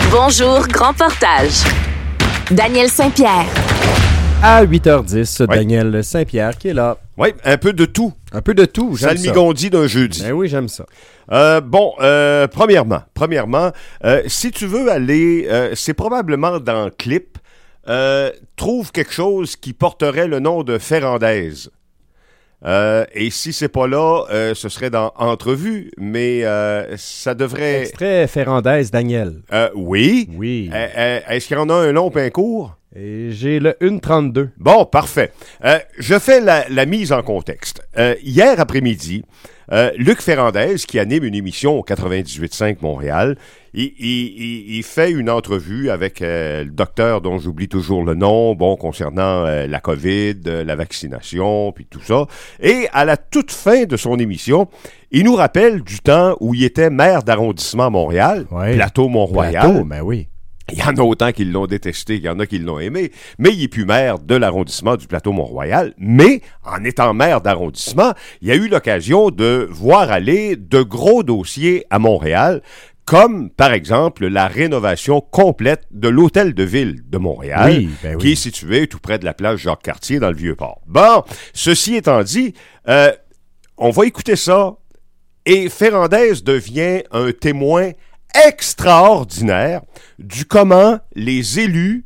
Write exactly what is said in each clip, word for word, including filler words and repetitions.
Bonjour, Grand Portage. Daniel Saint-Pierre. À huit heures dix, Oui. Daniel Saint-Pierre qui est là. Oui, un peu de tout. Un peu de tout, j'aime ça. Salmigondi d'un jeudi. Ben oui, j'aime ça. Euh, bon, euh, premièrement, premièrement, euh, si tu veux aller, euh, c'est probablement dans le clip, euh, trouve quelque chose qui porterait le nom de Ferrandaise. Euh, et si c'est pas là, euh, ce serait dans Entrevue, mais euh, ça devrait... Extrait Ferrandaise, Daniel. Euh, oui. Oui. Euh, euh, est-ce qu'il y en a un long et un court? Et j'ai le une trente-deux. Bon, parfait. Euh, je fais la, la mise en contexte. Euh, hier après-midi, euh, Luc Ferrandaise, qui anime une émission au quatre-vingt-dix-huit cinq Montréal, il, il, il, il fait une entrevue avec euh, le docteur dont j'oublie toujours le nom, bon, concernant euh, la COVID, euh, la vaccination, puis tout ça. Et à la toute fin de son émission, il nous rappelle du temps où il était maire d'arrondissement à Montréal, Ouais. Plateau-Mont-Royal. Plateau, ben oui. Il y en a autant qui l'ont détesté, il y en a qui l'ont aimé, mais il n'est plus maire de l'arrondissement du Plateau-Mont-Royal. Mais, en étant maire d'arrondissement, il a eu l'occasion de voir aller de gros dossiers à Montréal, comme, par exemple, la rénovation complète de l'hôtel de ville de Montréal, Oui, ben oui. qui est situé tout près de la plage Jacques-Cartier dans le Vieux-Port. Bon, ceci étant dit, euh, on va écouter ça, et Ferrandaise devient un témoin extraordinaire du comment les élus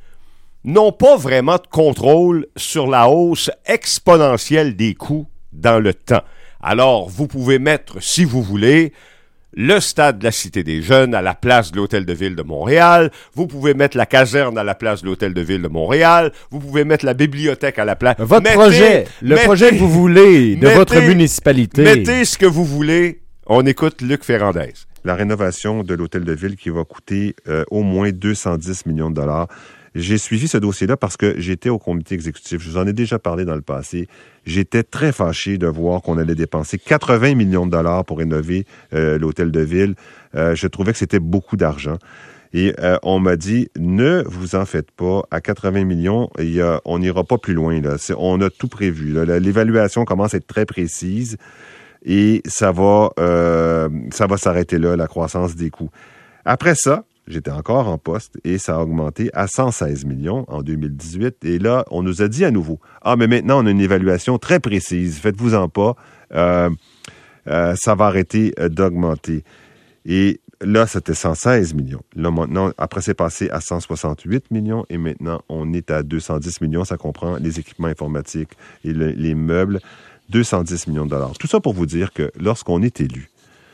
n'ont pas vraiment de contrôle sur la hausse exponentielle des coûts dans le temps. Alors, vous pouvez mettre, si vous voulez, le stade de la Cité des Jeunes à la place de l'Hôtel de Ville de Montréal. Vous pouvez mettre la caserne à la place de l'Hôtel de Ville de Montréal. Vous pouvez mettre la bibliothèque à la place. Votre Mettez- projet, le mettez- projet que vous voulez de mettez- votre municipalité. Mettez ce que vous voulez. On écoute Luc Ferrandaise. La rénovation de l'hôtel de ville qui va coûter euh, au moins deux cent dix millions de dollars. J'ai suivi ce dossier-là parce que j'étais au comité exécutif. Je vous en ai déjà parlé dans le passé. J'étais très fâché de voir qu'on allait dépenser quatre-vingts millions de dollars pour rénover euh, l'hôtel de ville. Euh, je trouvais que c'était beaucoup d'argent. Et euh, on m'a dit, ne vous en faites pas. À quatre-vingts millions, il y a, on n'ira pas plus loin. Là. C'est, on a tout prévu. Là. L'évaluation commence à être très précise. Et ça va, euh, ça va s'arrêter là, la croissance des coûts. Après ça, j'étais encore en poste et ça a augmenté à cent seize millions en deux mille dix-huit. Et là, on nous a dit à nouveau, ah, mais maintenant, on a une évaluation très précise. Faites-vous-en pas. Euh, euh, ça va arrêter euh, d'augmenter. Et là, c'était cent seize millions. Là, maintenant, après, c'est passé à cent soixante-huit millions et maintenant, on est à deux cent dix millions. Ça comprend les équipements informatiques et le, les meubles. deux cent dix millions de dollars. Tout ça pour vous dire que lorsqu'on est élu,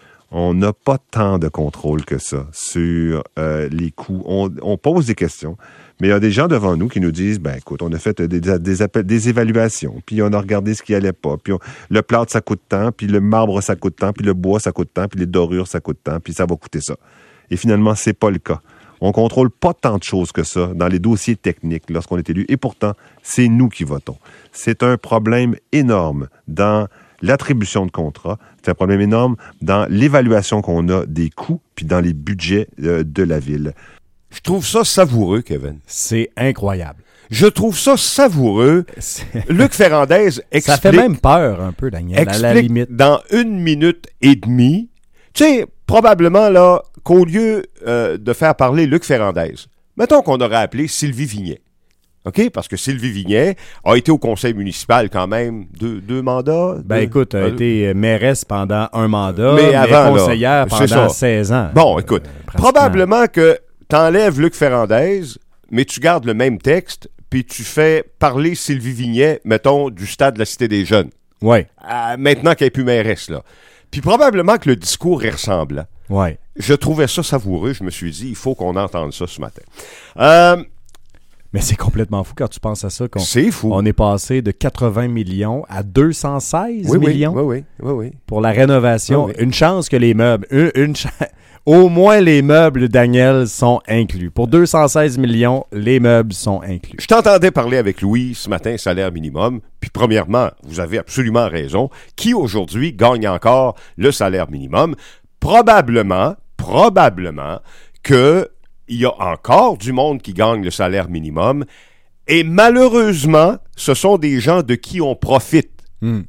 on n'a pas tant de contrôle que ça sur euh, les coûts. On, on pose des questions, mais il y a des gens devant nous qui nous disent, ben écoute, on a fait des, des, appels, des évaluations, puis on a regardé ce qui allait pas, puis on, le plâtre, ça coûte tant, puis le marbre, ça coûte tant, puis le bois, ça coûte tant, puis les dorures, ça coûte tant, puis ça va coûter ça. Et finalement, c'est pas le cas. On contrôle pas tant de choses que ça dans les dossiers techniques lorsqu'on est élu. Et pourtant, c'est nous qui votons. C'est un problème énorme dans l'attribution de contrats. C'est un problème énorme dans l'évaluation qu'on a des coûts puis dans les budgets euh, de la ville. Je trouve ça savoureux, Kevin. C'est incroyable. Je trouve ça savoureux. C'est... Luc Ferrandaise explique... Ça fait même peur un peu, Daniel, explique à la limite. dans une minute et demie, tu sais, probablement, là, qu'au lieu euh, de faire parler Luc Ferrandaise, mettons qu'on aurait appelé Sylvie Vignet. OK? Parce que Sylvie Vignet a été au conseil municipal quand même deux, deux mandats. Ben deux, écoute, elle a euh, été mairesse pendant un mandat, Mais mais, avant, là, conseillère c'est pendant ça. seize ans. Bon, écoute, Euh, pratiquement. probablement que t'enlèves Luc Ferrandaise, mais tu gardes le même texte, puis tu fais parler Sylvie Vignet, mettons, du stade de la Cité des Jeunes. Ouais, Euh, maintenant qu'elle n'est plus mairesse, là. Puis probablement que le discours est ressemblant. ouais. Je trouvais ça savoureux. Je me suis dit, il faut qu'on entende ça ce matin. Euh, Mais c'est complètement fou quand tu penses à ça. Qu'on, c'est fou. on est passé de quatre-vingts millions à deux cent seize oui, oui, millions oui, oui, oui, oui. pour la rénovation. Oui, oui. Une chance que les meubles, une, une cha- au moins les meubles, Daniel, sont inclus. Pour deux cent seize millions, les meubles sont inclus. Je t'entendais parler avec Louis ce matin, salaire minimum. Puis premièrement, vous avez absolument raison. Qui aujourd'hui gagne encore le salaire minimum? Probablement, probablement que il y a encore du monde qui gagne le salaire minimum. Et malheureusement, ce sont des gens de qui on profite. Hmm.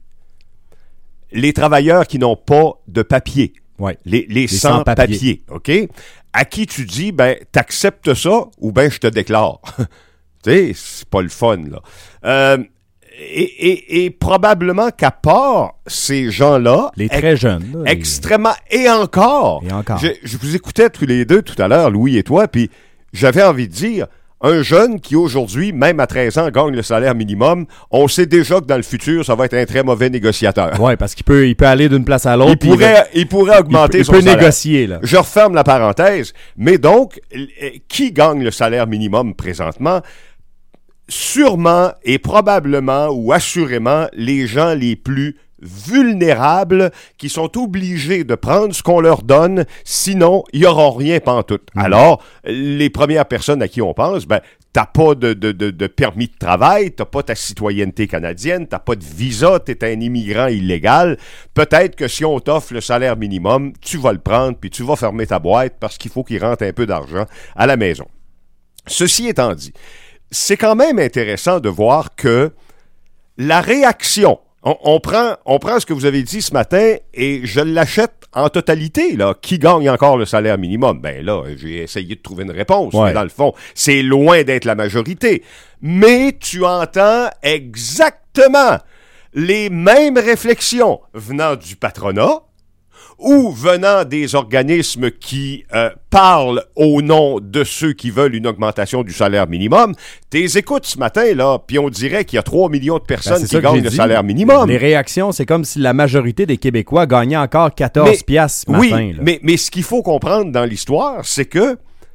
Les travailleurs qui n'ont pas de papier. Ouais. Les, les, sans-papiers. sans-papiers, OK? à qui tu dis, ben, t'acceptes ça ou ben je te déclare. Tu sais, c'est pas le fun, là. Euh, et, et, et probablement qu'à part ces gens-là... Les très ex- jeunes. Là, extrêmement... Les... Et encore! Et encore. Je, je vous écoutais tous les deux tout à l'heure, Louis et toi, puis j'avais envie de dire, un jeune qui aujourd'hui, même à treize ans, gagne le salaire minimum, on sait déjà que dans le futur, ça va être un très mauvais négociateur. Oui, parce qu'il peut, il peut aller d'une place à l'autre. Il pourrait, va... il pourrait augmenter il, son il peut salaire. négocier, là. Je referme la parenthèse. Mais donc, qui gagne le salaire minimum présentement? Sûrement et probablement ou assurément les gens les plus vulnérables qui sont obligés de prendre ce qu'on leur donne, sinon ils n'auront rien pantoute. Mmh. Alors, les premières personnes à qui on pense, ben, t'as pas de, de, de, de permis de travail, t'as pas ta citoyenneté canadienne, t'as pas de visa, t'es un immigrant illégal. Peut-être que si on t'offre le salaire minimum, tu vas le prendre puis tu vas fermer ta boîte parce qu'il faut qu'il rentre un peu d'argent à la maison. Ceci étant dit, c'est quand même intéressant de voir que la réaction, on, on, prend, on prend ce que vous avez dit ce matin et je l'achète en totalité, là. Qui gagne encore le salaire minimum? Ben là, j'ai essayé de trouver une réponse, ouais. Mais dans le fond, c'est loin d'être la majorité. Mais tu entends exactement les mêmes réflexions venant du patronat, ou venant des organismes qui euh, parlent au nom de ceux qui veulent une augmentation du salaire minimum. T'es écoutes ce matin, là, puis on dirait qu'il y a trois millions de personnes ben, qui gagnent le dit. salaire minimum. Les réactions, c'est comme si la majorité des Québécois gagnaient encore quatorze piastres ce oui, matin. Là. Mais, mais ce qu'il faut comprendre dans l'histoire, c'est que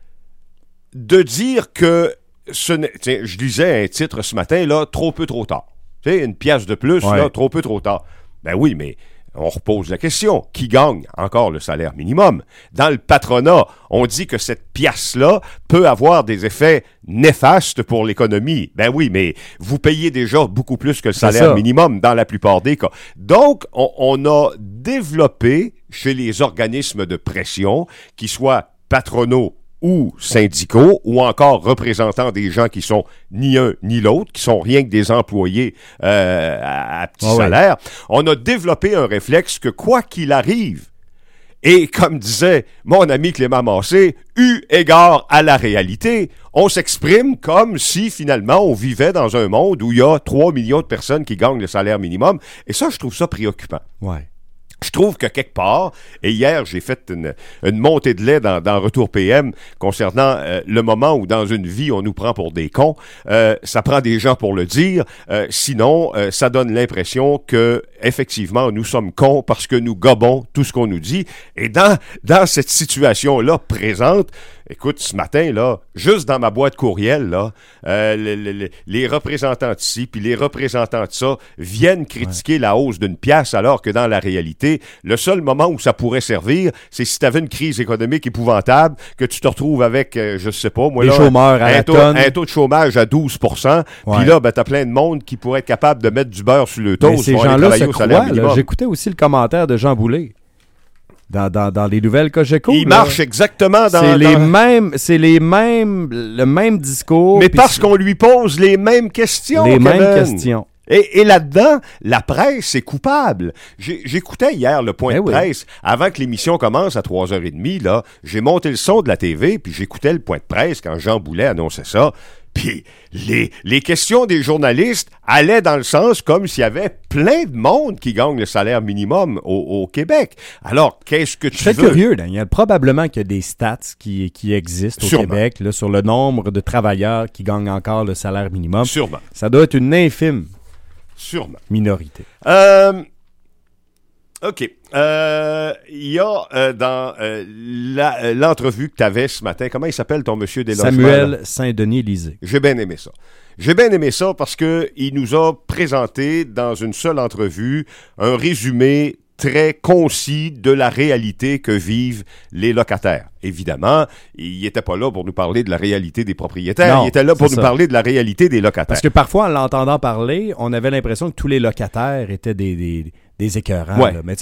de dire que ce n'est... Tiens, je lisais un titre ce matin, là, trop peu, trop tard. Tu sais, une pièce de plus, ouais. là, trop peu, trop tard. Ben oui, mais... On repose la question. Qui gagne encore le salaire minimum? Dans le patronat, on dit que cette pièce-là peut avoir des effets néfastes pour l'économie. Ben oui, mais vous payez déjà beaucoup plus que le salaire minimum dans la plupart des cas. Donc, on, on a développé chez les organismes de pression, qui soient patronaux ou syndicaux, ou encore représentants des gens qui sont ni un ni l'autre, qui sont rien que des employés euh, à, à petit oh salaire, ouais. On a développé un réflexe que quoi qu'il arrive, et comme disait mon ami Clément Massé, eu égard à la réalité, on s'exprime comme si finalement on vivait dans un monde où il y a trois millions de personnes qui gagnent le salaire minimum, et ça, je trouve ça préoccupant. Ouais. Je trouve que quelque part, et hier, j'ai fait une, une montée de lait dans, dans Retour P M concernant euh, le moment où dans une vie, on nous prend pour des cons. Euh, ça prend des gens pour le dire. Euh, sinon, euh, ça donne l'impression que effectivement, nous sommes cons parce que nous gobons tout ce qu'on nous dit. Et dans, dans cette situation-là présente, écoute, ce matin, là, juste dans ma boîte courriel, là, euh, les, les, les représentants de ci puis les représentants de ça viennent critiquer ouais. la hausse d'une pièce, alors que dans la réalité, le seul moment où ça pourrait servir, c'est si tu avais une crise économique épouvantable, que tu te retrouves avec, euh, je sais pas, moi, les là, chômeurs à un, la taux, tonne. un taux de chômage à douze pour cent, puis ouais. là, ben, t'as plein de monde qui pourrait être capable de mettre du beurre sur le toast. Mais ces gens-là se croient, là. J'écoutais aussi le commentaire de Jean Boulet. Dans, dans, dans les nouvelles Cogeco. Il là, marche exactement dans... C'est les dans... mêmes... C'est les mêmes... Le même discours. Mais parce qu'on lui pose les mêmes questions, Les Kevin. mêmes questions. Et, et là-dedans, la presse est coupable. J'ai, j'écoutais hier le point ben de presse. Oui. Avant que l'émission commence à trois heures trente, là, j'ai monté le son de la T V, puis j'écoutais le point de presse quand Jean Boulet annonçait ça. Puis les, les questions des journalistes allaient dans le sens comme s'il y avait plein de monde qui gagne le salaire minimum au, au Québec. Alors, qu'est-ce que tu Je suis veux? curieux, Daniel. Probablement qu'il y a des stats qui, qui existent au Sûrement. Québec là, sur le nombre de travailleurs qui gagnent encore le salaire minimum. Sûrement. Ça doit être une infime Sûrement. minorité. Euh... OK. Il euh, y a euh, dans euh, la, euh, l'entrevue que tu avais ce matin, comment il s'appelle ton monsieur des logements? Samuel Saint-Denis-Lisée. J'ai bien aimé ça. J'ai bien aimé ça parce que il nous a présenté dans une seule entrevue un résumé très concis de la réalité que vivent les locataires. Évidemment, il n'était pas là pour nous parler de la réalité des propriétaires, non, il était là pour nous ça. parler de la réalité des locataires. Parce que parfois, en l'entendant parler, on avait l'impression que tous les locataires étaient des, des, des écœurants. Ouais, là. Mais tu sais, ouais.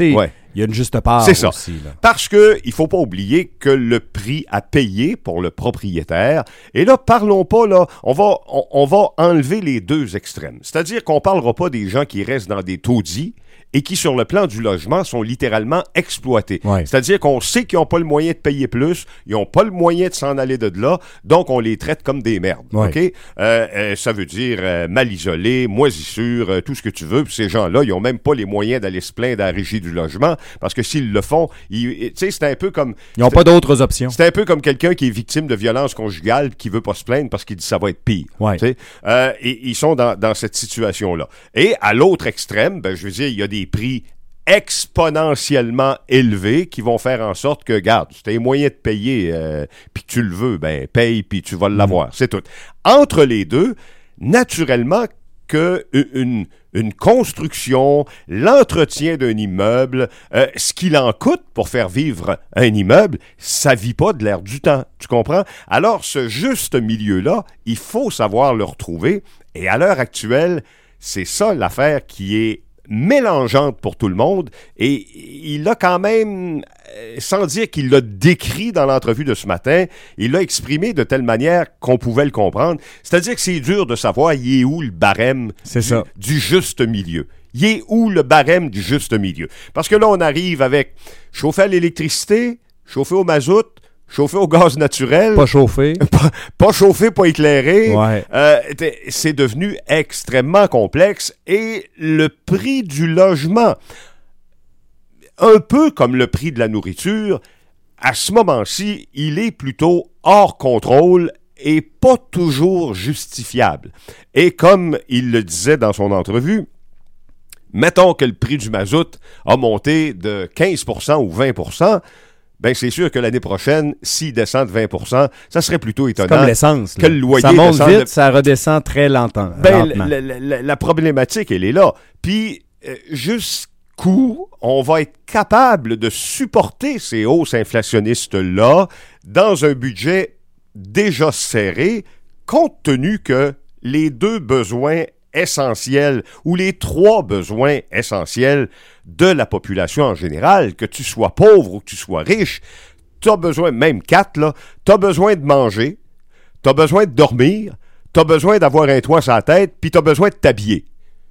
Il y a une juste part C'est ça. aussi. Là. Parce que il faut pas oublier que le prix à payer pour le propriétaire, et là, parlons pas, là, on va, on, on va enlever les deux extrêmes. C'est-à-dire qu'on parlera pas des gens qui restent dans des taudis et qui, sur le plan du logement, sont littéralement exploités. Ouais. C'est-à-dire qu'on sait qu'ils n'ont pas le moyen de payer plus, ils n'ont pas le moyen de s'en aller de là, donc on les traite comme des merdes. Ouais. OK? Euh, euh, ça veut dire euh, mal isolés, moisissures, euh, tout ce que tu veux. Puis ces gens-là, ils n'ont même pas les moyens d'aller se plaindre à la régie du logement, parce que s'ils le font, tu sais, c'est un peu comme... Ils n'ont pas d'autres options. C'est un peu comme quelqu'un qui est victime de violence conjugale et qui veut pas se plaindre parce qu'il dit ça va être pire. Ouais. Tu sais? Euh, et ils sont dans, dans cette situation-là. Et à l'autre extrême, ben, je veux dire, il y a des prix exponentiellement élevés qui vont faire en sorte que, regarde, si tu as les moyens de payer euh, puis que tu le veux, ben paye puis tu vas l'avoir. Mmh. C'est tout. Entre les deux, naturellement que une, une construction, l'entretien d'un immeuble, euh, ce qu'il en coûte pour faire vivre un immeuble, ça vit pas de l'air du temps. Tu comprends? Alors, ce juste milieu-là, il faut savoir le retrouver. Et à l'heure actuelle, c'est ça l'affaire qui est mélangeante pour tout le monde, et il a quand même, sans dire qu'il l'a décrit dans l'entrevue de ce matin, il l'a exprimé de telle manière qu'on pouvait le comprendre. C'est-à-dire que c'est dur de savoir il est où le barème c'est du, ça. du juste milieu. Il est où le barème du juste milieu? Parce que là, on arrive avec chauffer à l'électricité, chauffer au mazout, chauffer au gaz naturel. Pas chauffé. Pas, pas chauffé, pas éclairé. Ouais. Euh, c'est devenu extrêmement complexe. Et le prix du logement, un peu comme le prix de la nourriture, à ce moment-ci, il est plutôt hors contrôle et pas toujours justifiable. Et comme il le disait dans son entrevue, mettons que le prix du mazout a monté de quinze pour cent ou vingt pour cent, ben c'est sûr que l'année prochaine, s'il descend de vingt pour cent, ça serait plutôt étonnant. C'est comme l'essence. Que le loyer ça monte vite, de... ça redescend très lentement. Ben, lentement. la, la, la, la problématique, elle est là. Puis, euh, jusqu'où on va être capable de supporter ces hausses inflationnistes-là dans un budget déjà serré, compte tenu que les deux besoins essentiels, ou les trois besoins essentiels de la population en général, que tu sois pauvre ou que tu sois riche, tu as besoin, même quatre, là, tu as besoin de manger, tu as besoin de dormir, tu as besoin d'avoir un toit sur la tête, puis tu as besoin de t'habiller.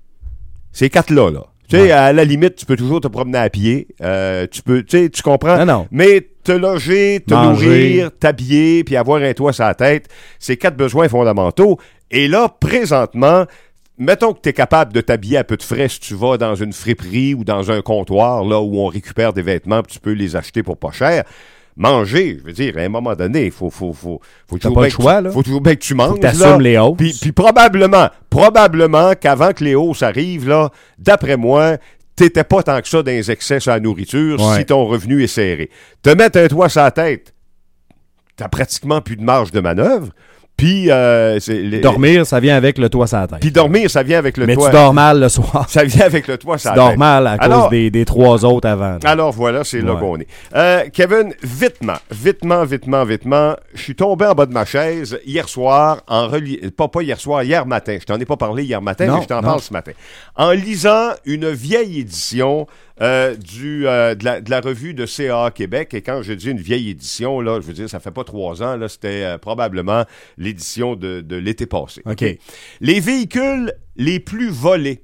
Ces quatre-là, là. Tu sais, ouais. À la limite, tu peux toujours te promener à pied, euh, tu peux, tu sais, tu comprends? Non, non. Mais te loger, te manger. nourrir, t'habiller, puis avoir un toit sur la tête, c'est quatre besoins fondamentaux. Et là, présentement, mettons que tu es capable de t'habiller à peu de frais si tu vas dans une friperie ou dans un comptoir là où on récupère des vêtements puis tu peux les acheter pour pas cher. Manger, je veux dire, à un moment donné, il faut, faut, faut, faut, toujours pas le choix, tu, là. faut toujours bien que tu manges. Faut que t'assumes les hausses. Puis, puis probablement, probablement qu'avant que les hausses arrivent, là, d'après moi, t'étais pas tant que ça dans les excès sur la nourriture ouais. si ton revenu est serré. Te mettre un toit sur la tête, t'as pratiquement plus de marge de manœuvre. Puis euh, c'est les... dormir, ça vient avec le toit sur la tête. Puis dormir, ça vient avec le Mais toit. Mais tu dors mal le soir. Ça vient avec le toit sur la tête. Tu tête. dors mal à alors, cause des, des trois autres avant. Là. Alors voilà, c'est là ouais. qu'on est. Euh, Kevin, vitement, vitement, vitement, vitement, je suis tombé en bas de ma chaise hier soir, en reli... pas, pas hier soir, hier matin. Je t'en ai pas parlé hier matin, non, mais je t'en non. parle ce matin. En lisant une vieille édition Euh, du, euh, de, la, de la revue de C A A Québec, et quand je dis une vieille édition, là, je veux dire, ça fait pas trois ans, là, c'était euh, probablement l'édition de, de l'été passé. OK. Okay? Les véhicules les plus volés.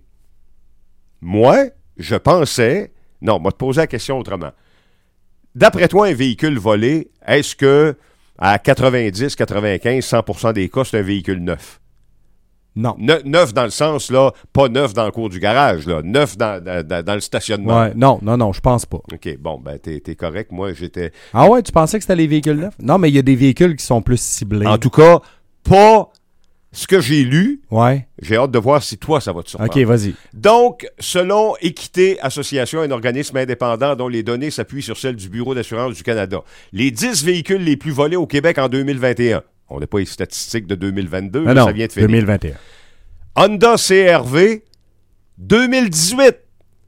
Moi, je pensais... Non, moi, te poser la question autrement. D'après toi, un véhicule volé, est-ce que à quatre-vingt-dix, quatre-vingt-quinze, cent pour cent des cas, c'est un véhicule neuf? Non. Ne, neuf dans le sens, là, pas neuf dans le cours du garage, là, neuf dans, dans, dans le stationnement. Ouais, non, non, non, je pense pas. OK, bon, ben, t'es, t'es correct. Moi, j'étais... Ah ouais, tu pensais que c'était les véhicules neufs? Non, mais il y a des véhicules qui sont plus ciblés. En tout cas, pas ce que j'ai lu. Ouais. J'ai hâte de voir si toi, ça va te surprendre. OK, vas-y. Donc, selon Équité Association, un organisme indépendant dont les données s'appuient sur celles du Bureau d'assurance du Canada, les dix véhicules les plus volés au Québec en deux mille vingt et un. On n'a pas les statistiques de deux mille vingt-deux, non, là, non, ça vient de finir. deux mille vingt et un. Honda C R V, deux mille dix-huit.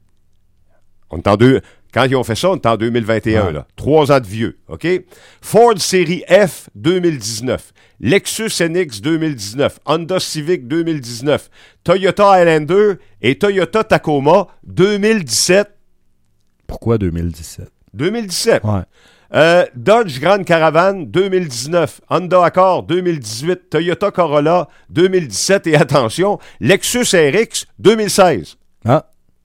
On est en deux... Quand ils ont fait ça, on est en deux mille vingt et un, ouais. là. Trois ans de vieux, OK? Ford Série F, deux mille dix-neuf. Lexus N X, deux mille dix-neuf. Honda Civic, deux mille dix-neuf. Toyota Highlander et Toyota Tacoma, deux mille dix-sept. Pourquoi deux mille dix-sept? deux mille dix-sept. Ouais. Euh, Dodge Grand Caravan deux mille dix-neuf, Honda Accord deux mille dix-huit, Toyota Corolla deux mille dix-sept et attention, Lexus R X deux mille seize. Ah.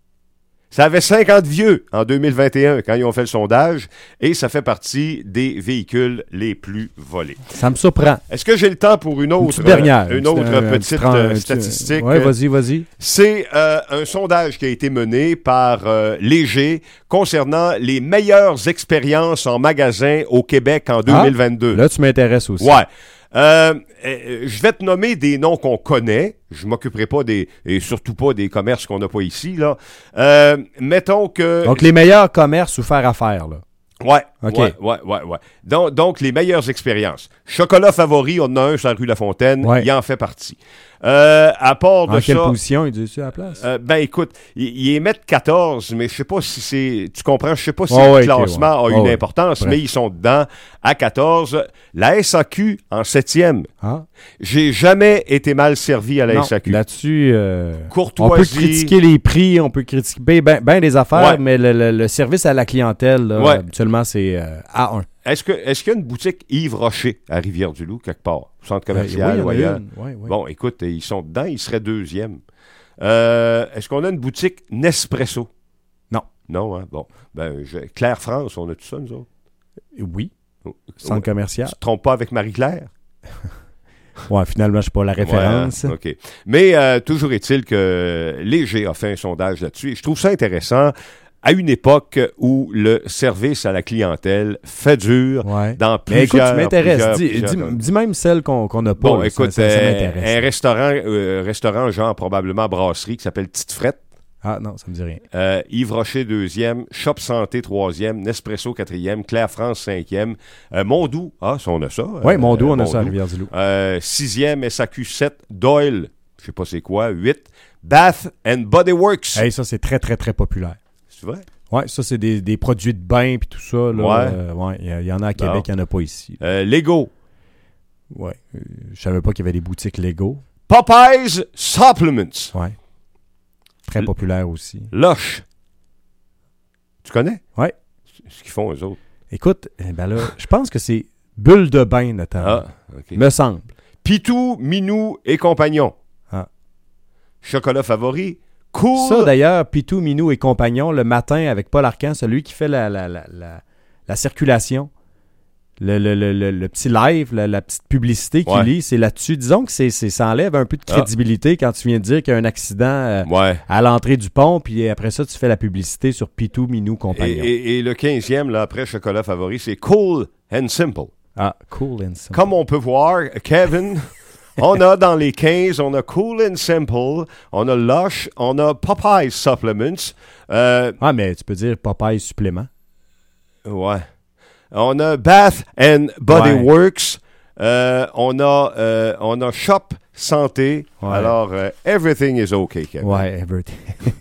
Ça avait cinquante vieux en deux mille vingt et un quand ils ont fait le sondage et ça fait partie des véhicules les plus volés. Ça me surprend. Est-ce que j'ai le temps pour une autre, une dernière, euh, une autre un, petite un, euh, un, statistique? Oui, vas-y, vas-y. C'est euh, un sondage qui a été mené par euh, Léger concernant les meilleures expériences en magasin au Québec en deux mille vingt-deux. Ah, là, tu m'intéresses aussi. Ouais. Euh, euh, je vais te nommer des noms qu'on connaît. Je m'occuperai pas des, et surtout pas des commerces qu'on n'a pas ici, là. Euh, mettons que... Donc, les meilleurs commerces où faire affaire, là. Ouais, OK. ouais, ouais, ouais, ouais. Donc, donc, les meilleures expériences. Chocolat favori, on en a un sur la rue La Fontaine. Ouais. Il en fait partie. Euh, à part de en quelle ça... position, il dit ça à la place? Euh, ben écoute, il, il est mettre quatorze, mais je sais pas si c'est... Tu comprends? Je sais pas si Oh, le ouais, classement okay, ouais. a une Oh, importance, ouais. mais ils sont dedans à quatorze. La S A Q en septième. Ah. J'ai jamais été mal servi à la Non, S A Q. là-dessus, euh, Courtoisie. on peut critiquer les prix, on peut critiquer bien ben des affaires, Ouais. mais le, le- le service à la clientèle, là, Ouais. habituellement, c'est euh, A un. Est-ce que est-ce qu'il y a une boutique Yves Rocher à Rivière-du-Loup, quelque part? Centre commercial, Euh, ou oui, il y en a ailleurs? une. Ouais, ouais. Bon, écoute, ils sont dedans, ils seraient deuxième. Euh, est-ce qu'on a une boutique Nespresso? Non. Non, hein? Bon. Ben, je- Claire France, on a tout ça, nous autres? Oui, Oh, centre oh, commercial. Tu te trompes pas avec Marie-Claire? Ouais, finalement, je sais pas la référence. Ouais, hein? OK. Mais euh, toujours est-il que Léger a fait un sondage là-dessus et je trouve ça intéressant à une époque où le service à la clientèle fait dur Ouais. dans Mais plusieurs... écoute, tu m'intéresses. plusieurs- Dis, plusieurs- dis- dis même celle qu'on qu'on n'a pas. Bon, là, écoute, ça, ça, ça euh, m'intéresse. un restaurant, euh, restaurant genre probablement brasserie qui s'appelle Petite Frette. Ah non, ça me dit rien. Euh, Yves Rocher, deuxième. Shop Santé, troisième. Nespresso, quatrième. Claire France, cinquième. Euh, Mondou, ah, ça, on a ça. Oui, Euh, Mondou, on a Mondou. ça à Rivière-du-Loup. Euh, sixième, S A Q sept. Doyle, je sais pas c'est quoi. huit. Bath and Body Works. Hey, ça, c'est très, très, très populaire. C'est vrai? Ouais, ça, c'est des, des produits de bain puis tout ça. Là. Ouais. Euh, ouais, il y, a- il y en a à Québec, Bon. il n'y en a pas ici. Euh, Lego. Ouais. Euh, je savais pas qu'il y avait des boutiques Lego. Popeyes Supplements. Ouais. Très L- populaire aussi. Lush. Tu connais? Ouais. Ce qu'ils font, eux autres. Écoute, eh ben là, je pense que c'est Bulle de bain, notamment. Ah, OK. Me semble. Pitou, Minou et compagnon. Ah. Chocolat favori. Cool. Ça, d'ailleurs, Pitou, Minou et compagnon, le matin, avec Paul Arcand, celui qui fait la, la, la, la, la circulation, le, le, le, le, le petit live, la, la petite publicité qu'il Ouais. lit, c'est là-dessus. Disons que c'est, c'est, ça enlève un peu de Ah. crédibilité quand tu viens de dire qu'il y a un accident euh, Ouais. à l'entrée du pont, puis après ça, tu fais la publicité sur Pitou, Minou, Et, compagnon. et- et le quinzième, là, après chocolat favori, c'est Cool and Simple. Ah, cool and simple. Comme on peut voir, Kevin, on a dans les quinze, on a Cool and Simple, on a Lush, on a Popeye Supplements. Euh, Ah, mais tu peux dire Popeye supplément. ouais. On a Bath and Body Ouais. Works. Euh, on a euh, on a Shop Santé. Ouais. Alors, euh, everything is okay, Kevin. Ouais, everything.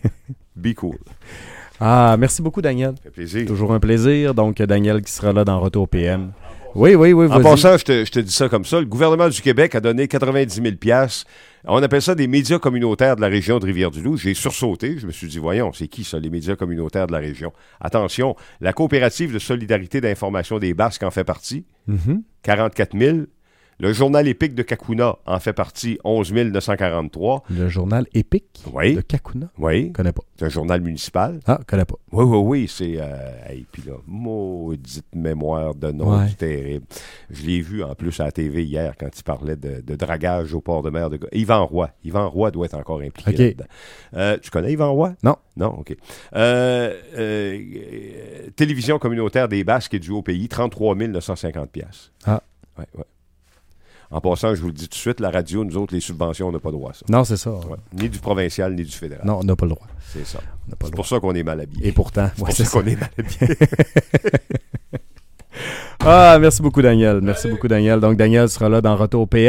Be cool. Ah, merci beaucoup, Daniel. Ça fait plaisir. Toujours un plaisir. Donc, Daniel qui sera là dans Retour P M. Oui, oui, oui, En vas-y. passant, je te, je te dis ça comme ça. Le gouvernement du Québec a donné quatre-vingt-dix mille dollars. On appelle ça des médias communautaires de la région de Rivière-du-Loup. J'ai sursauté. Je me suis dit, voyons, c'est qui ça, les médias communautaires de la région? Attention, la coopérative de solidarité d'information des Basques en fait partie. Mhm. quarante-quatre mille. Le journal épique de Kakuna en fait partie, onze mille neuf cent quarante-trois. Le journal épique Oui. de Kakuna. Oui, Je connais pas. c'est un journal municipal. Ah, je connais pas. Oui, oui, oui, c'est... Euh, hey, puis là, maudite mémoire de nom, Ouais. c'est terrible. Je l'ai vu en plus à la T V hier quand il parlait de, de dragage au port de mer. De... Yvan Roy. Yvan Roy doit être encore impliqué OK. là-dedans. Euh, tu connais Yvan Roy? Non. Non, OK. Euh, euh, euh, télévision communautaire des Basques et du Haut-Pays, trente-trois mille neuf cent cinquante piastres. Ah. Ouais, ouais. En passant, je vous le dis tout de suite, la radio, nous autres, les subventions, on n'a pas droit à ça. Non, c'est ça. Ouais. Ni du provincial, ni du fédéral. Non, on n'a pas le droit. C'est ça. On n'a pas C'est le pour droit. ça qu'on est mal habillé. Et pourtant, C'est ouais, pour c'est ça ça. qu'on est mal habillé. Ah, merci beaucoup, Daniel. Merci beaucoup, Daniel. Donc, Daniel sera là dans Retour P M.